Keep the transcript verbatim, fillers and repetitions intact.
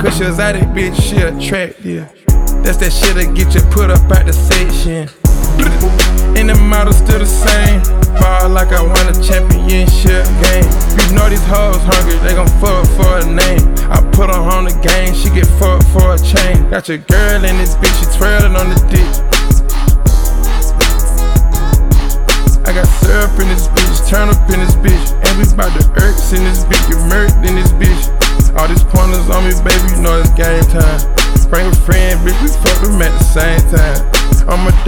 Cause she was out that bitch, she attractive. That's that shit that get you put up out the section. And the model still the same. Ball like I won a championship game. You know these hoes hungry, they gon' fuck for a name. I put her on the game, she get fucked for a chain. Got your girl in this bitch, she twirling on the dick. I got syrup in this bitch, turn up in this bitch. And we bout to irks in this bitch, get murked in this bitch. All these pointers on me, baby, you know it's game time. Bring a friend, bitch, we fuck them at the same time. I'm a